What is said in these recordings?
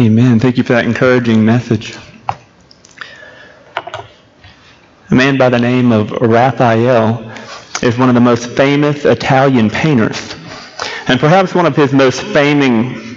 Amen. Thank you for that encouraging message. A man by the name of Raphael is one of the most famous Italian painters. And perhaps one of his most famous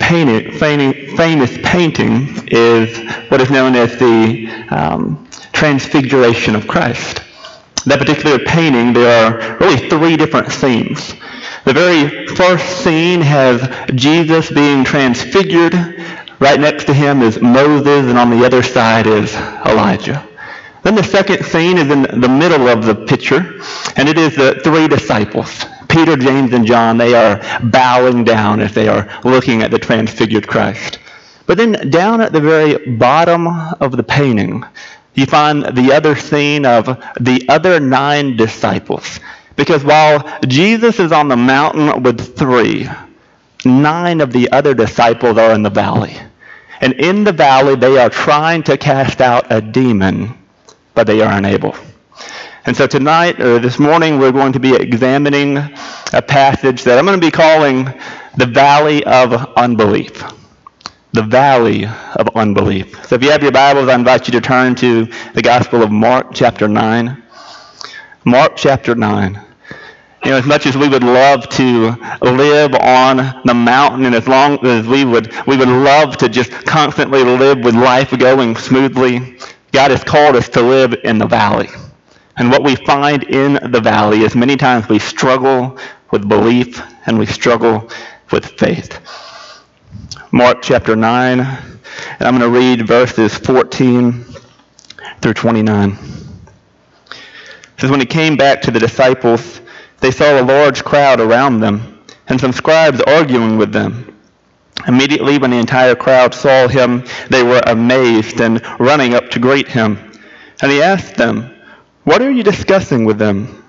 painting is what is known as the Transfiguration of Christ. That particular painting, there are really three different scenes. The very first scene has Jesus being transfigured. Right next to him is Moses, and on the other side is Elijah. Then the second scene is in the middle of the picture, and it is the three disciples, Peter, James, and John. They are bowing down as they are looking at the transfigured Christ. But then down at the very bottom of the painting, you find the other scene of the other 9 disciples. Because while Jesus is on the mountain with 3, 9 of the other disciples are in the valley. And in the valley, they are trying to cast out a demon, but they are unable. And so tonight, or this morning, we're going to be examining a passage that I'm going to be calling the Valley of Unbelief. The Valley of Unbelief. So if you have your Bibles, I invite you to turn to the Gospel of Mark chapter 9. Mark chapter 9. You know, as much as we would love to live on the mountain, and as long as we would love to just constantly live with life going smoothly, God has called us to live in the valley. And what we find in the valley is many times we struggle with belief and we struggle with faith. Mark chapter 9, and I'm going to read verses 14 through 29. It says, when he came back to the disciples, they saw a large crowd around them, and some scribes arguing with them. Immediately when the entire crowd saw him, they were amazed and running up to greet him. And he asked them, "What are you discussing with them?"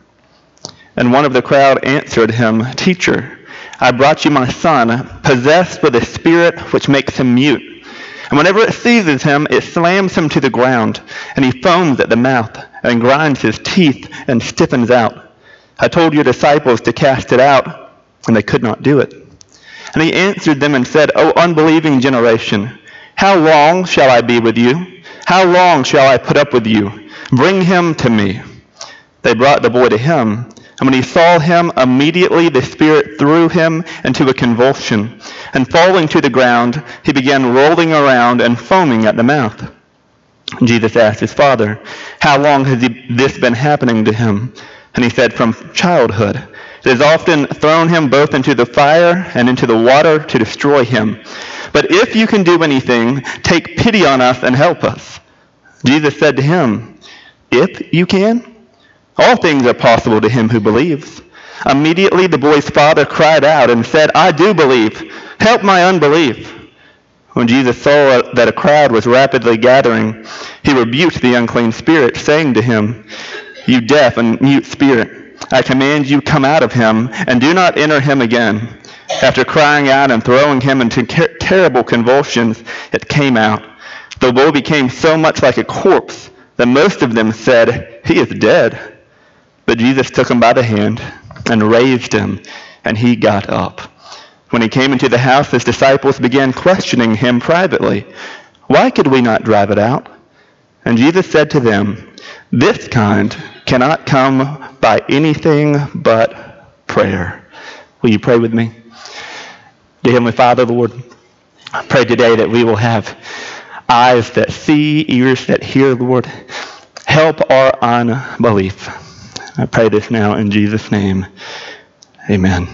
And one of the crowd answered him, "Teacher, I brought you my son, possessed with a spirit which makes him mute. And whenever it seizes him, it slams him to the ground, and he foams at the mouth, and grinds his teeth, and stiffens out. I told your disciples to cast it out, and they could not do it." And he answered them and said, "O unbelieving generation, how long shall I be with you? How long shall I put up with you? Bring him to me." They brought the boy to him, and when he saw him, immediately the spirit threw him into a convulsion, and falling to the ground, he began rolling around and foaming at the mouth. Jesus asked his father, "How long has this been happening to him?" And he said, "From childhood. It has often thrown him both into the fire and into the water to destroy him. But if you can do anything, take pity on us and help us." Jesus said to him, "If you can? All things are possible to him who believes." Immediately the boy's father cried out and said, "I do believe. Help my unbelief." When Jesus saw that a crowd was rapidly gathering, he rebuked the unclean spirit, saying to him, "You deaf and mute spirit, I command you, come out of him, and do not enter him again." After crying out and throwing him into terrible convulsions, it came out. The boy became so much like a corpse that most of them said, "He is dead." But Jesus took him by the hand and raised him, and he got up. When he came into the house, his disciples began questioning him privately, "Why could we not drive it out?" And Jesus said to them, "This kind cannot come by anything but prayer." Will you pray with me? Dear Heavenly Father, Lord, I pray today that we will have eyes that see, ears that hear, Lord. Help our unbelief. I pray this now in Jesus' name. Amen.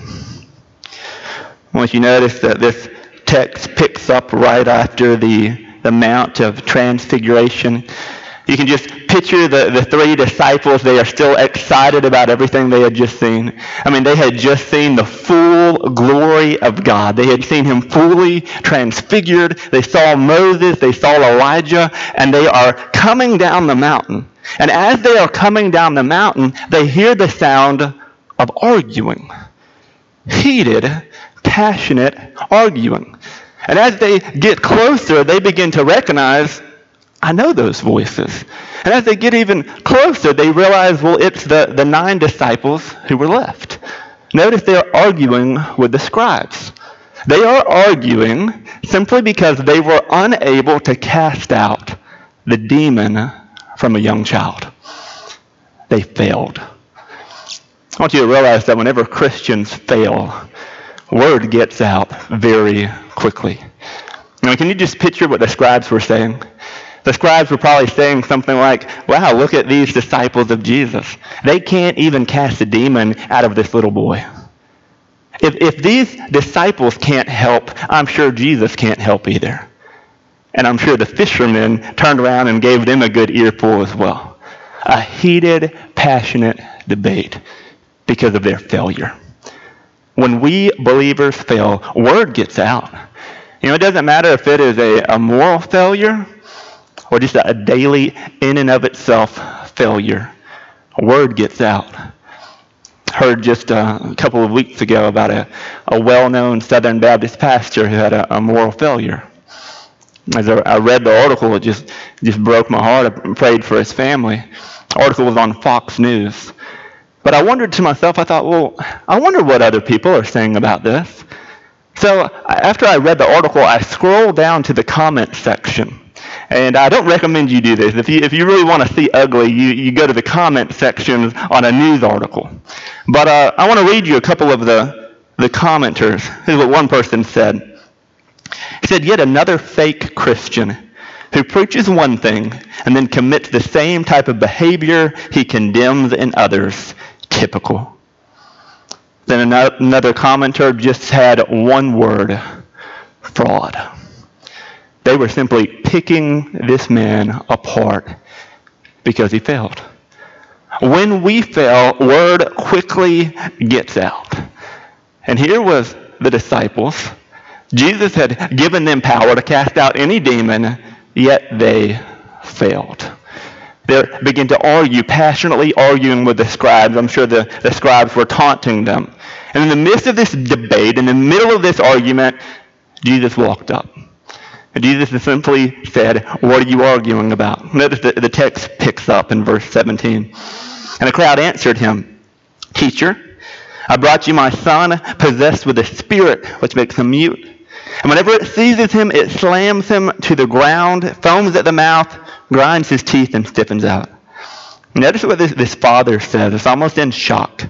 I want you to notice that this text picks up right after the Mount of Transfiguration. You can just picture the 3 disciples. They are still excited about everything they had just seen. I mean, they had just seen the full glory of God. They had seen him fully transfigured. They saw Moses. They saw Elijah. And they are coming down the mountain. And as they are coming down the mountain, they hear the sound of arguing. Heated, passionate arguing. And as they get closer, they begin to recognize, I know those voices. And as they get even closer, they realize, well, it's the 9 disciples who were left. Notice they're arguing with the scribes. They are arguing simply because they were unable to cast out the demon from a young child. They failed. I want you to realize that whenever Christians fail, word gets out very quickly. Now, can you just picture what the scribes were saying? The scribes were probably saying something like, wow, look at these disciples of Jesus. They can't even cast a demon out of this little boy. If these disciples can't help, I'm sure Jesus can't help either. And I'm sure the fishermen turned around and gave them a good earful as well. A heated, passionate debate because of their failure. When we believers fail, word gets out. It doesn't matter if it is a moral failure or just a daily, in and of itself, failure. Word gets out. Heard just a couple of weeks ago about a well-known Southern Baptist pastor who had a moral failure. As I read the article, it just broke my heart. I prayed for his family. The article was on Fox News. But I wondered to myself, I thought, well, I wonder what other people are saying about this. So after I read the article, I scrolled down to the comment section. And I don't recommend you do this. If you really want to see ugly, you go to the comment sections on a news article. But I want to read you a couple of the commenters. Here's what one person said. He said, yet another fake Christian who preaches one thing and then commits the same type of behavior he condemns in others. Typical. Then another commenter just had one word, fraud. They were simply picking this man apart because he failed. When we fail, word quickly gets out. And here was the disciples. Jesus had given them power to cast out any demon, yet they failed. They began to argue, passionately arguing with the scribes. I'm sure the scribes were taunting them. And in the midst of this debate, in the middle of this argument, Jesus walked up. And Jesus simply said, what are you arguing about? Notice the text picks up in verse 17. And the crowd answered him, Teacher, I brought you my son, possessed with a spirit, which makes him mute. And whenever it seizes him, it slams him to the ground, foams at the mouth, grinds his teeth, and stiffens out. Notice what this father says. It's almost in shock.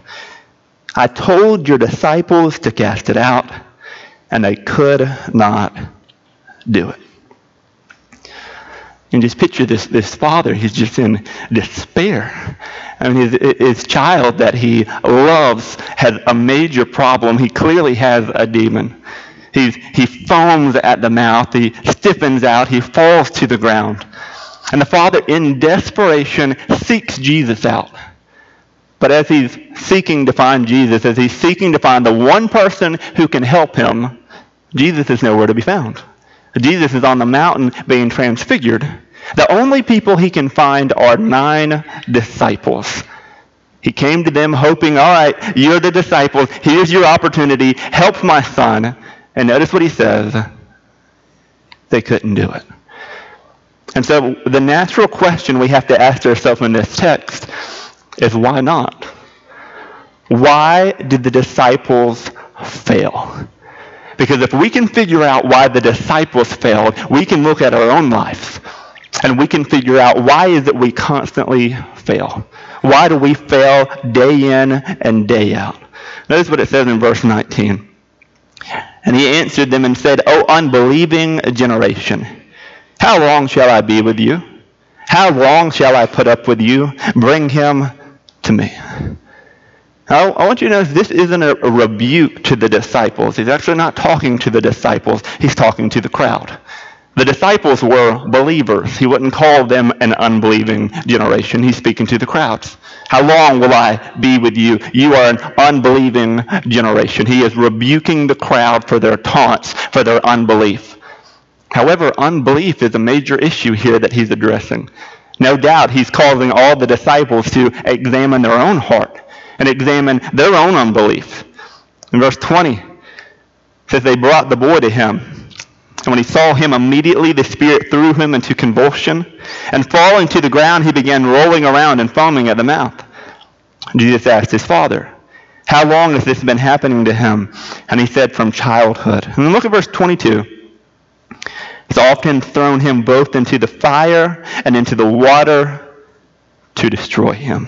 I told your disciples to cast it out, and they could not do it. And just picture this father. He's just in despair. I mean, his child that he loves has a major problem. He clearly has a demon. He foams at the mouth. He stiffens out. He falls to the ground. And the father, in desperation, seeks Jesus out. But as he's seeking to find Jesus, as he's seeking to find the one person who can help him, Jesus is nowhere to be found. Jesus is on the mountain being transfigured. The only people he can find are 9 disciples. He came to them hoping, all right, you're the disciples. Here's your opportunity. Help my son. And notice what he says. They couldn't do it. And so the natural question we have to ask ourselves in this text is why not? Why did the disciples fail? Because if we can figure out why the disciples failed, we can look at our own lives and we can figure out why is it we constantly fail. Why do we fail day in and day out? Notice what it says in verse 19. And he answered them and said, O unbelieving generation, how long shall I be with you? How long shall I put up with you? Bring him to me. Now, I want you to notice this isn't a rebuke to the disciples. He's actually not talking to the disciples. He's talking to the crowd. The disciples were believers. He wouldn't call them an unbelieving generation. He's speaking to the crowds. How long will I be with you? You are an unbelieving generation. He is rebuking the crowd for their taunts, for their unbelief. However, unbelief is a major issue here that he's addressing. No doubt he's causing all the disciples to examine their own heart and examine their own unbelief. In verse 20, it says they brought the boy to him. And when he saw him, immediately the spirit threw him into convulsion. And falling to the ground, he began rolling around and foaming at the mouth. Jesus asked his father, How long has this been happening to him? And he said, from childhood. And then look at verse 22. He's often thrown him both into the fire and into the water to destroy him.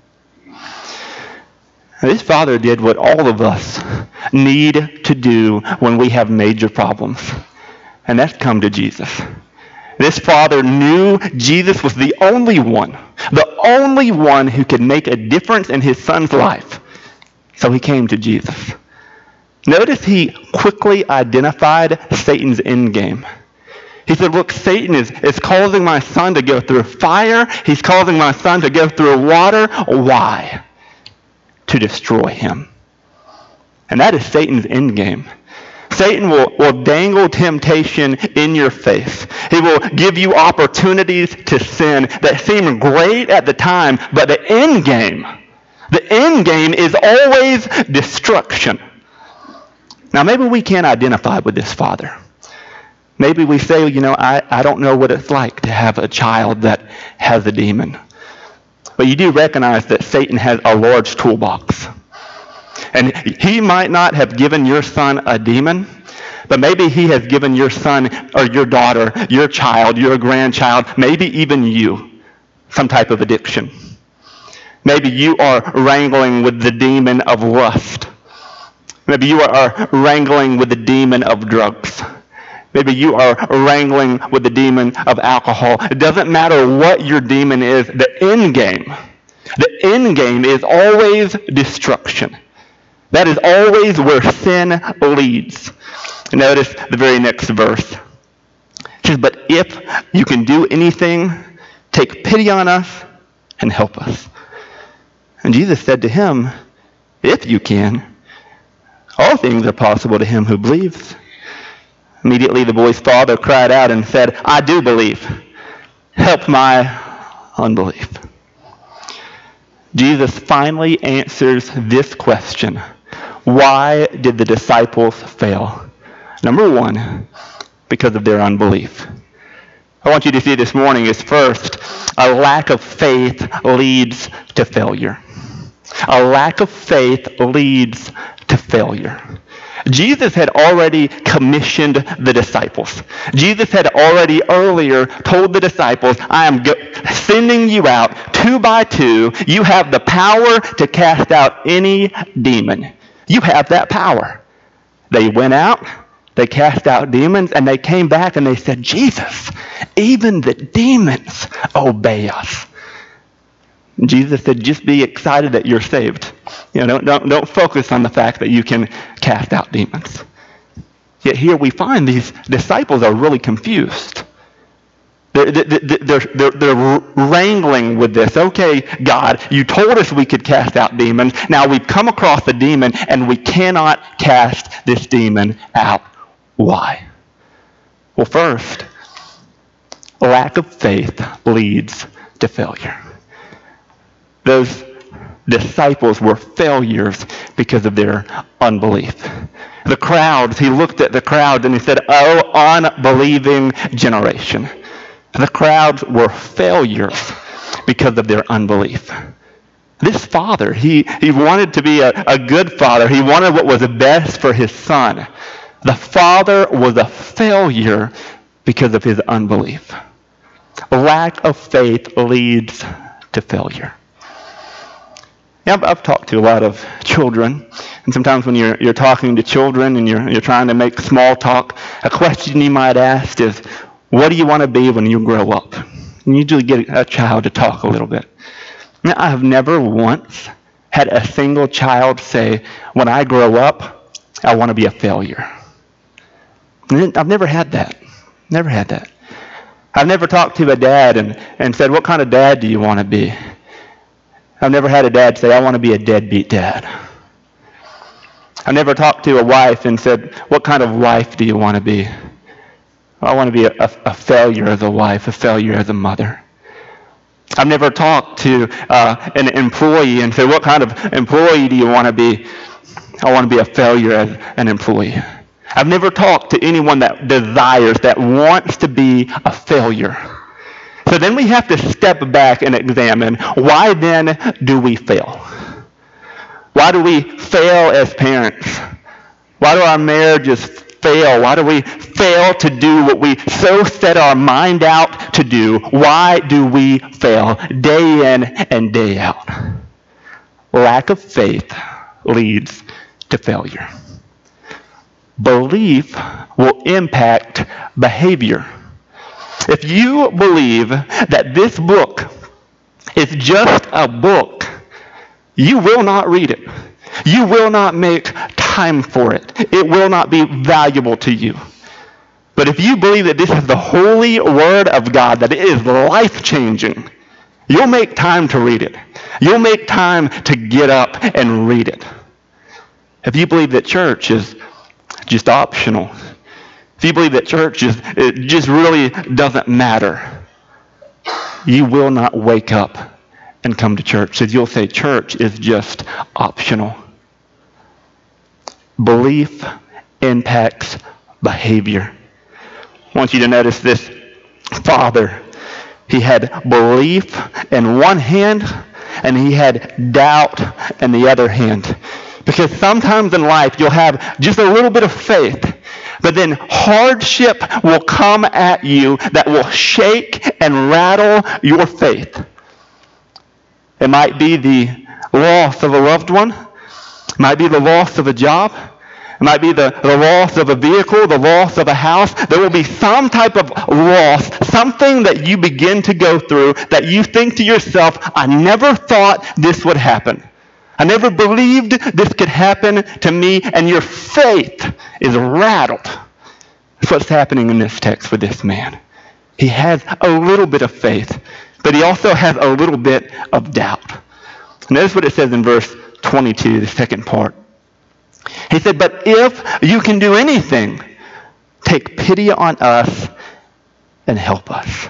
Now, this father did what all of us need to do when we have major problems, and that's come to Jesus. This father knew Jesus was the only one who could make a difference in his son's life. So he came to Jesus. Notice he quickly identified Satan's end game. He said, look, Satan is causing my son to go through fire. He's causing my son to go through water. Why? To destroy him. And that is Satan's end game. Satan will dangle temptation in your face. He will give you opportunities to sin that seem great at the time, but the end game is always destruction. Now, maybe we can't identify with this father. Maybe we say, I don't know what it's like to have a child that has a demon. But you do recognize that Satan has a large toolbox. And he might not have given your son a demon, but maybe he has given your son or your daughter, your child, your grandchild, maybe even you, some type of addiction. Maybe you are wrangling with the demon of lust. Maybe you are wrangling with the demon of drugs. Maybe you are wrangling with the demon of alcohol. It doesn't matter what your demon is, the end game is always destruction. That is always where sin leads. Notice the very next verse. It says, but if you can do anything, take pity on us and help us. And Jesus said to him, if you can, all things are possible to him who believes. Immediately the boy's father cried out and said, I do believe. Help my unbelief. Jesus finally answers this question. Why did the disciples fail? Number one, because of their unbelief. I want you to see this morning is first, a lack of faith leads to failure. A lack of faith leads to failure. Jesus had already commissioned the disciples. Jesus had already earlier told the disciples, I am sending you out 2 by 2. You have the power to cast out any demon. You have that power. They went out, they cast out demons, and they came back and they said, Jesus, even the demons obey us. Jesus said, just be excited that you're saved. Don't focus on the fact that you can cast out demons. Yet here we find these disciples are really confused. They're wrangling with this. Okay, God, you told us we could cast out demons. Now we've come across a demon and we cannot cast this demon out. Why? Well, first, lack of faith leads to failure. Those disciples were failures because of their unbelief. The crowds, he looked at the crowds and he said, oh, unbelieving generation. The crowds were failures because of their unbelief. This father, he wanted to be a good father. He wanted what was the best for his son. The father was a failure because of his unbelief. Lack of faith leads to failure. Yeah, I've talked to a lot of children, and sometimes when you're talking to children and you're trying to make small talk, a question you might ask is, what do you want to be when you grow up? You usually get a child to talk a little bit. Now, I have never once had a single child say, when I grow up, I want to be a failure. I've never had that. Never had that. I've never talked to a dad and said, what kind of dad do you want to be? I've never had a dad say, I want to be a deadbeat dad. I've never talked to a wife and said, what kind of wife do you want to be? I want to be a failure as a wife, a failure as a mother. I've never talked to an employee and said, what kind of employee do you want to be? I want to be a failure as an employee. I've never talked to anyone that desires, that wants to be a failure. So then we have to step back and examine, why then do we fail? Why do we fail as parents? Why do our marriages fail? Why do we fail to do what we so set our mind out to do? Why do we fail day in and day out? Lack of faith leads to failure. Belief will impact behavior. If you believe that this book is just a book, you will not read it. You will not make time for it. It will not be valuable to you. But if you believe that this is the holy Word of God, that it is life-changing, you'll make time to read it. You'll make time to get up and read it. If you believe that church is just optional, if you believe that church it just really doesn't matter, you will not wake up and come to church, because you'll say church is just optional. Belief impacts behavior. I want you to notice this father. He had belief in one hand, and he had doubt in the other hand. Because sometimes in life you'll have just a little bit of faith, but then hardship will come at you that will shake and rattle your faith. It might be the loss of a loved one. It might be the loss of a job. It might be the loss of a vehicle, the loss of a house. There will be some type of loss, something that you begin to go through that you think to yourself, I never thought this would happen. I never believed this could happen to me, and your faith is rattled. That's what's happening in this text for this man. He has a little bit of faith, but he also has a little bit of doubt. Notice what it says in verse 22, the second part. He said, but if you can do anything, take pity on us and help us.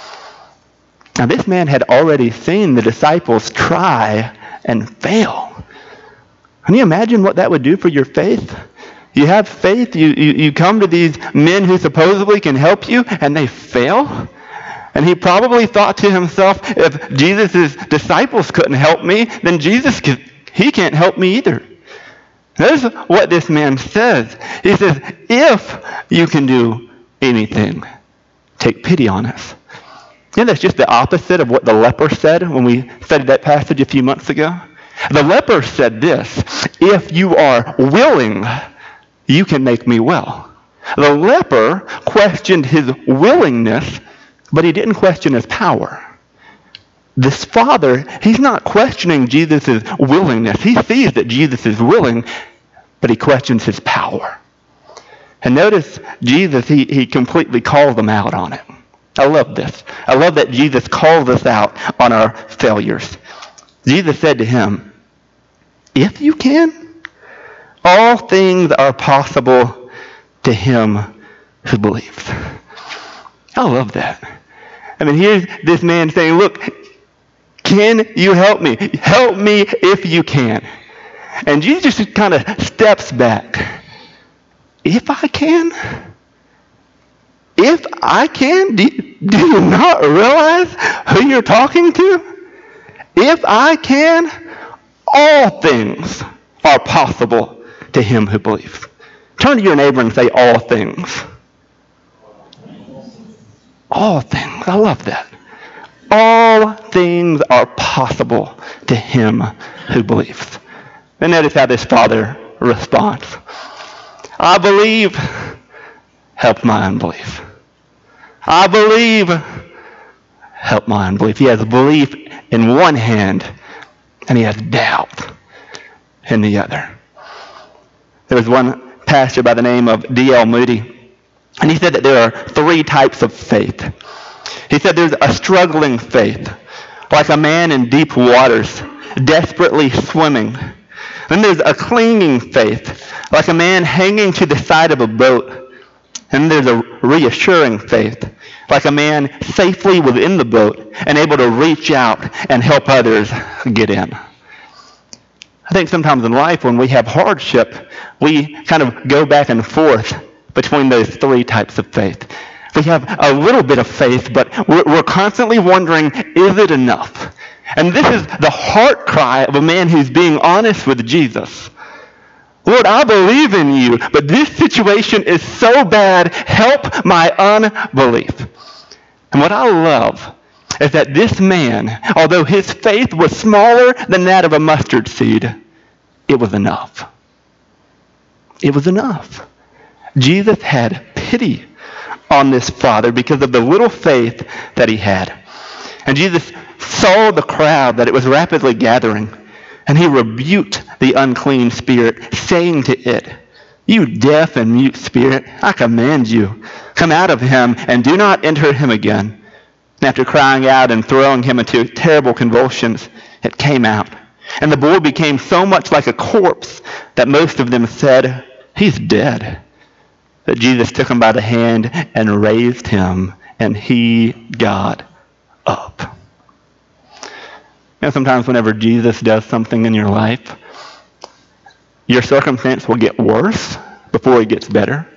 Now this man had already seen the disciples try and fail. Can you imagine what that would do for your faith? You have faith, you come to these men who supposedly can help you, and they fail? And he probably thought to himself, if Jesus' disciples couldn't help me, then he can't help me either. Notice what this man says. He says, if you can do anything, take pity on us. Yeah, that's just the opposite of what the leper said when we studied that passage a few months ago. The leper said this, if you are willing, you can make me well. The leper questioned his willingness, but he didn't question his power. This father, he's not questioning Jesus' willingness. He sees that Jesus is willing, but he questions his power. And notice Jesus, he completely calls them out on it. I love this. I love that Jesus calls us out on our failures. Jesus said to him, if you can, all things are possible to him who believes. I love that. I mean, here's this man saying, look, can you help me? Help me if you can. And Jesus just kind of steps back. If I can? If I can? Do you not realize who you're talking to? If I can, all things are possible to him who believes. Turn to your neighbor and say, all things. All things. I love that. All things are possible to him who believes. And notice how this father responds. I believe, help my unbelief. I believe, help my unbelief. He has belief in one hand, and he has doubt in the other. There was one pastor by the name of D.L. Moody, and he said that there are three types of faith. He said there's a struggling faith, like a man in deep waters, desperately swimming. Then there's a clinging faith, like a man hanging to the side of a boat. And there's a reassuring faith, like a man safely within the boat and able to reach out and help others get in. I think sometimes in life when we have hardship, we kind of go back and forth between those three types of faith. We have a little bit of faith, but we're constantly wondering, is it enough? And this is the heart cry of a man who's being honest with Jesus. Lord, I believe in you, but this situation is so bad. Help my unbelief. And what I love is that this man, although his faith was smaller than that of a mustard seed, it was enough. It was enough. Jesus had pity on this father because of the little faith that he had. And Jesus saw the crowd, that it was rapidly gathering, and he rebuked the unclean spirit, saying to it, "You deaf and mute spirit, I command you, come out of him and do not enter him again." And after crying out and throwing him into terrible convulsions, it came out. And the boy became so much like a corpse that most of them said, "He's dead." But Jesus took him by the hand and raised him, and he got up. Sometimes whenever Jesus does something in your life, your circumstance will get worse before it gets better.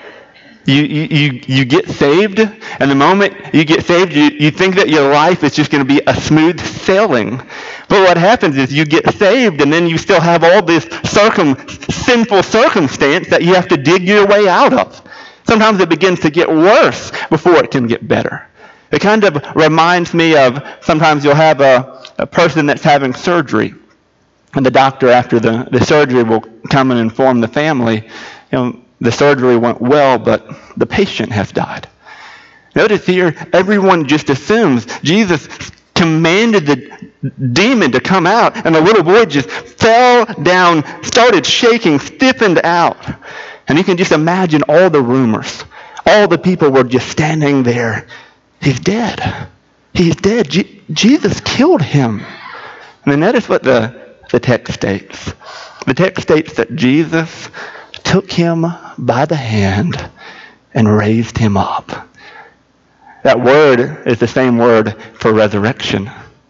You get saved, and the moment you get saved, you think that your life is just going to be a smooth sailing. But what happens is you get saved, and then you still have all this sinful circumstance that you have to dig your way out of. Sometimes it begins to get worse before it can get better. It kind of reminds me of, sometimes you'll have a person that's having surgery, and the doctor after the surgery will come and inform the family, the surgery went well, but the patient has died. Notice here, everyone just assumes Jesus commanded the demon to come out, and the little boy just fell down, started shaking, stiffened out. And you can just imagine all the rumors. All the people were just standing there. He's dead. He's dead. Jesus killed him. And then notice what the text states. The text states that Jesus took him by the hand and raised him up. That word is the same word for resurrection.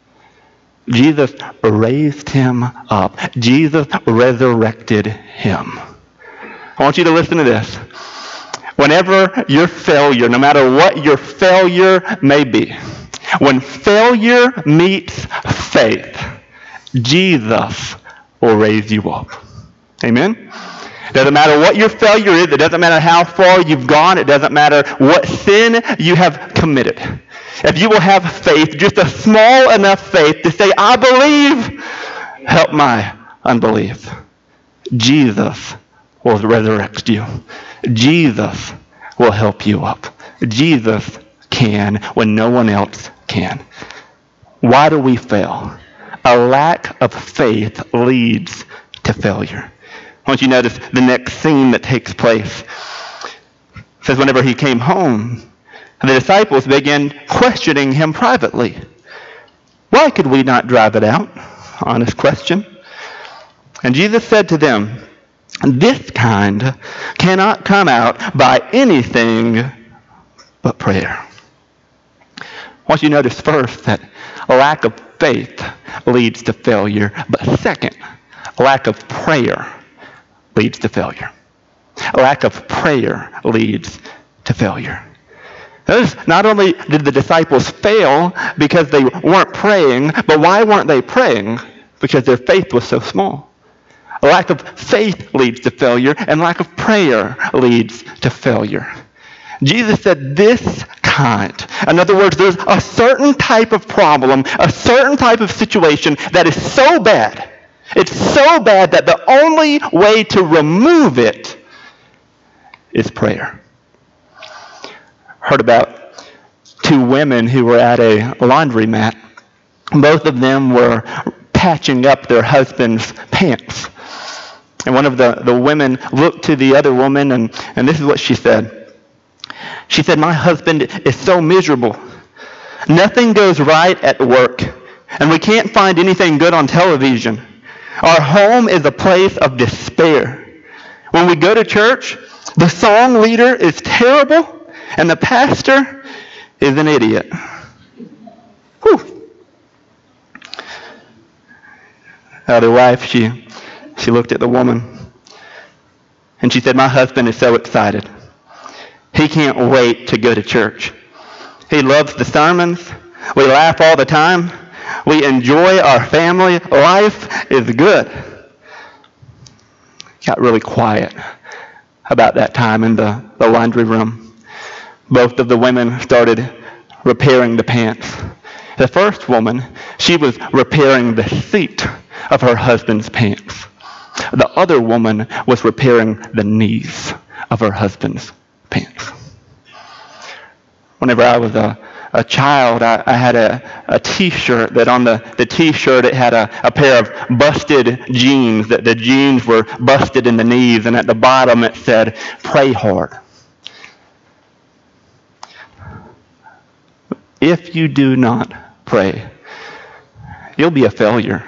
Jesus raised him up. Jesus resurrected him. I want you to listen to this. Whenever your failure, no matter what your failure may be, when failure meets faith, Jesus will raise you up. Amen? It doesn't matter what your failure is. It doesn't matter how far you've gone. It doesn't matter what sin you have committed. If you will have faith, just a small enough faith to say, "I believe, help my unbelief," Jesus will resurrect you. Jesus will help you up. Jesus can when no one else can. Why do we fail? A lack of faith leads to failure. I want you to notice the next scene that takes place. It says, whenever he came home, the disciples began questioning him privately. Why could we not drive it out? Honest question. And Jesus said to them, this kind cannot come out by anything but prayer. I want you to notice first that a lack of faith leads to failure, but second, a lack of prayer leads to failure. A lack of prayer leads to failure. Notice, not only did the disciples fail because they weren't praying, but why weren't they praying? Because their faith was so small. A lack of faith leads to failure, and lack of prayer leads to failure. Jesus said this kind. In other words, there's a certain type of problem, a certain type of situation that is so bad. It's so bad that the only way to remove it is prayer. Heard about two women who were at a laundromat. Both of them were patching up their husband's pants. And one of the women looked to the other woman, and this is what she said. She said, my husband is so miserable. Nothing goes right at work, and we can't find anything good on television. Our home is a place of despair. When we go to church, the song leader is terrible, and the pastor is an idiot. Whew. The other wife, she looked at the woman, and she said, my husband is so excited. He can't wait to go to church. He loves the sermons. We laugh all the time. We enjoy our family. Life is good. It got really quiet about that time in the laundry room. Both of the women started repairing the pants. The first woman, she was repairing the seat of her husband's pants. The other woman was repairing the knees of her husband's pants. Whenever I was a child, I had a t-shirt that on the t-shirt it had a pair of busted jeans, that the jeans were busted in the knees, and at the bottom it said, "Pray hard." If you do not pray, you'll be a failure.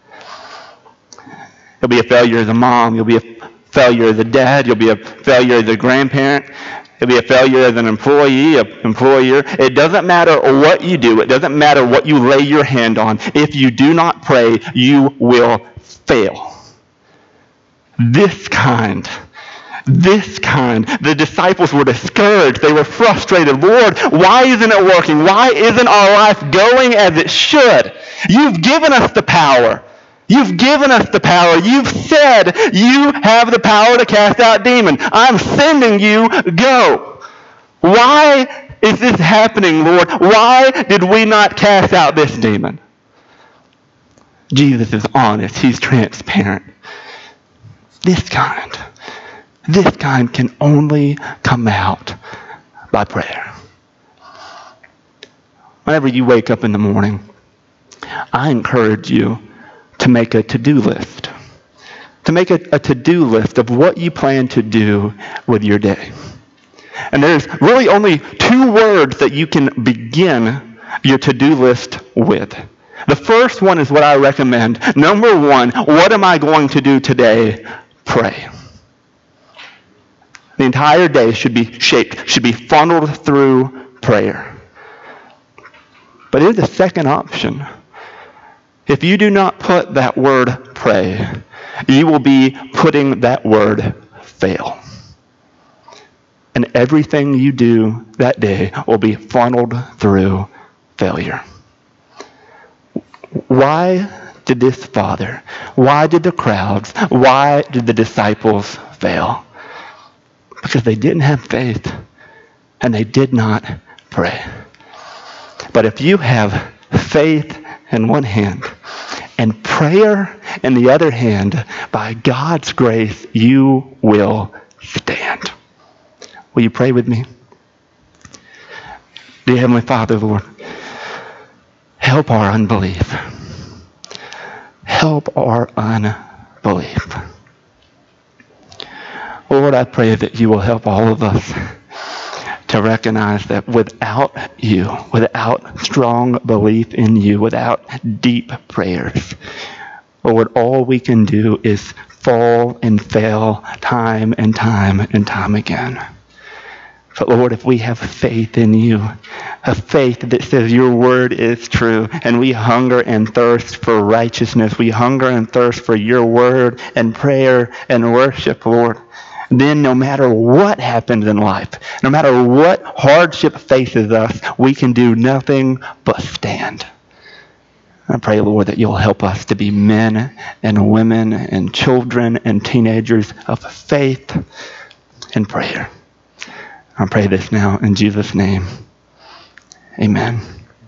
You'll be a failure as a mom. You'll be a failure as a dad. You'll be a failure as a grandparent. You'll be a failure as an employee, an employer. It doesn't matter what you do. It doesn't matter what you lay your hand on. If you do not pray, you will fail. This kind. The disciples were discouraged. They were frustrated. Lord, why isn't it working? Why isn't our life going as it should? You've given us the power. You've given us the power. You've said you have the power to cast out demons. I'm sending you. Go. Why is this happening, Lord? Why did we not cast out this demon? Jesus is honest. He's transparent. This kind can only come out by prayer. Whenever you wake up in the morning, I encourage you to make a to-do list. To make a to-do list of what you plan to do with your day. And there's really only 2 words that you can begin your to-do list with. The first one is what I recommend. Number 1, what am I going to do today? Pray. The entire day should be shaped, should be funneled through prayer. But here's the second option. If you do not put that word pray, you will be putting that word fail. And everything you do that day will be funneled through failure. Why did this father? Why did the crowds? Why did the disciples fail? Because they didn't have faith and they did not pray. But if you have faith in one hand and prayer in the other hand, by God's grace, you will stand. Will you pray with me? Dear Heavenly Father, Lord, help our unbelief. Help our unbelief. Lord, I pray that you will help all of us to recognize that without you, without strong belief in you, without deep prayers, Lord, all we can do is fall and fail time and time and time again. But Lord, if we have faith in you, a faith that says your word is true, and we hunger and thirst for righteousness, we hunger and thirst for your word and prayer and worship, Lord, then no matter what happens in life, no matter what hardship faces us, we can do nothing but stand. I pray, Lord, that you'll help us to be men and women and children and teenagers of faith and prayer. I pray this now in Jesus' name. Amen.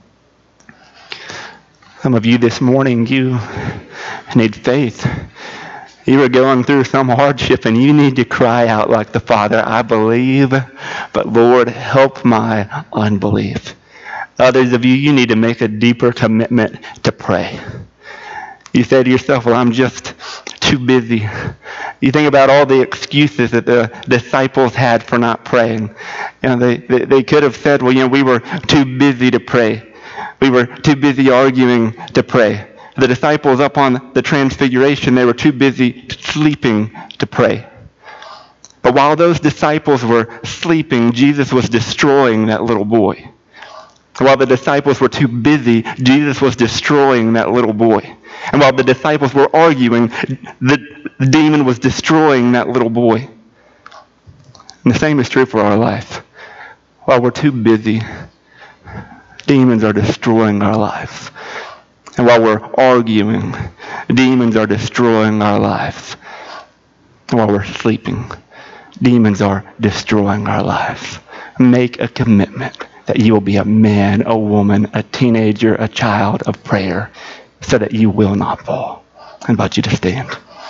Some of you this morning, you need faith. You are going through some hardship and you need to cry out like the Father, I believe, but Lord, help my unbelief. Others of you, you need to make a deeper commitment to pray. You say to yourself, well, I'm just too busy. You think about all the excuses that the disciples had for not praying. You know, they could have said, well, we were too busy to pray. We were too busy arguing to pray. The disciples up on the Transfiguration, they were too busy sleeping to pray. But while those disciples were sleeping, Jesus was destroying that little boy. While the disciples were too busy, Jesus was destroying that little boy. And while the disciples were arguing, the demon was destroying that little boy. And the same is true for our life. While we're too busy, demons are destroying our lives. And while we're arguing, demons are destroying our lives. And while we're sleeping, demons are destroying our lives. Make a commitment that you will be a man, a woman, a teenager, a child of prayer, so that you will not fall. I invite you to stand.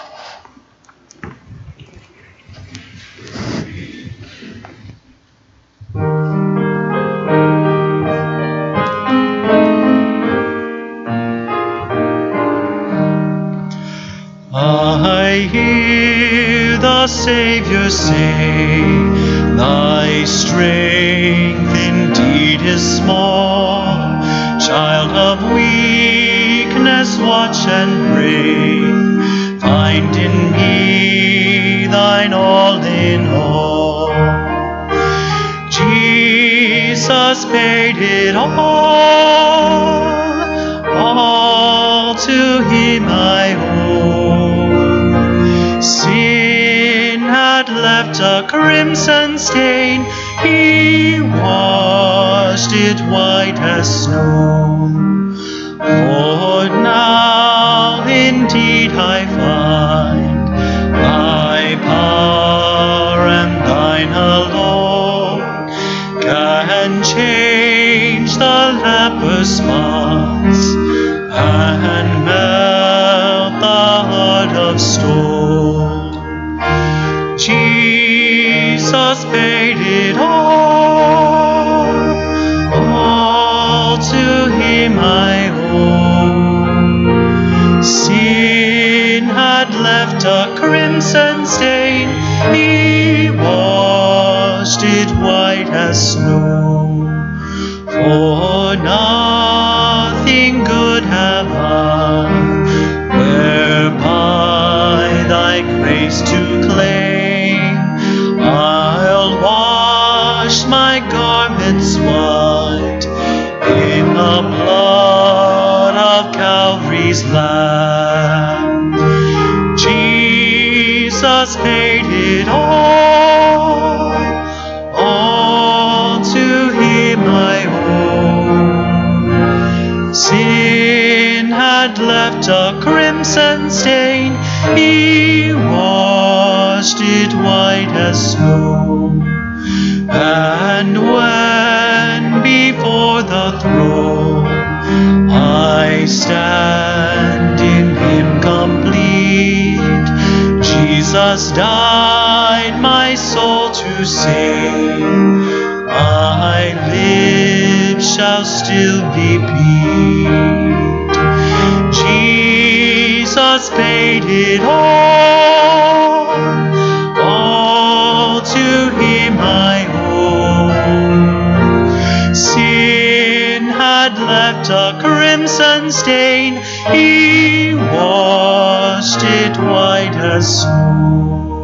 I hear the Savior say, thy strength indeed is small. Child of weakness, watch and pray. Find in me thine all in all. Jesus paid it all to him I owe. Sin had left a crimson stain, he washed it white as snow. Lord, now indeed I find thy power and thine alone can change the leper's spots and melt the heart of stone. Jesus paid it all to him I owe. Sin had left a crimson stain, he washed it white as snow. For nothing good have I, whereby thy grace to claim. I'll wash my garments white in the blood of Calvary's Lamb. Jesus paid it all to him I owe. Sin had left a crimson stain, he washed it white as snow. And when before the throne I stand in him complete, Jesus died my soul to save. My lips shall still be beat. Jesus paid it all to him I owe. Sin had left a crimson stain, he washed it white as snow.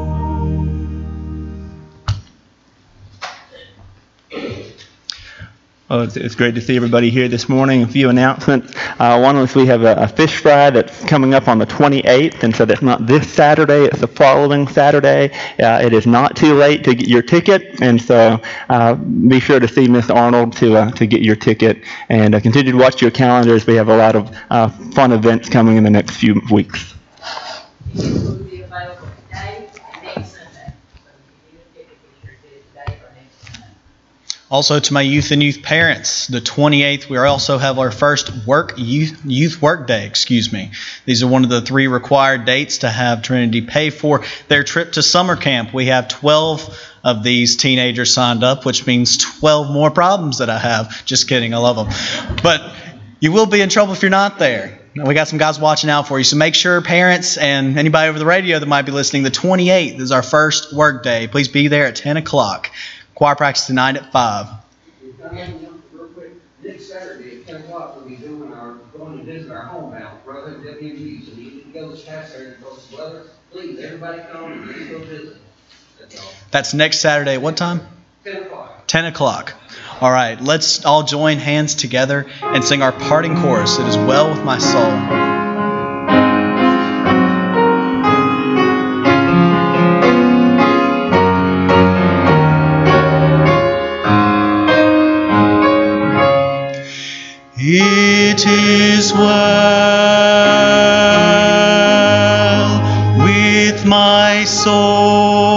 Well, it's great to see everybody here this morning. A few announcements. One is we have a fish fry that's coming up on the 28th, and so that's not this Saturday, it's the following Saturday. It is not too late to get your ticket, and so be sure to see Miss Arnold to get your ticket. And continue to watch your calendars. We have a lot of fun events coming in the next few weeks. Will be available today and next Sunday. So if you need a ticket, be sure to get it today or next Sunday. Also to my youth and youth parents, the 28th, we also have our first youth work day, These are one of the 3 required dates to have Trinity pay for their trip to summer camp. We have 12 of these teenagers signed up, which means 12 more problems that I have. Just kidding, I love them. But you will be in trouble if you're not there. We got some guys watching out for you, so make sure parents and anybody over the radio that might be listening, the 28th is our first work day. Please be there at 10 o'clock. Choir practice tonight at 5. Real quick, next Saturday at 10 o'clock, we'll be going to visit our homebound, brother WV. So you need to go past there and post the weather. Please, everybody come and let's go visit. That's all. That's next Saturday at what time? 10 o'clock. 10 o'clock. All right, let's all join hands together and sing our parting chorus. It is well with my soul. It is well Lord.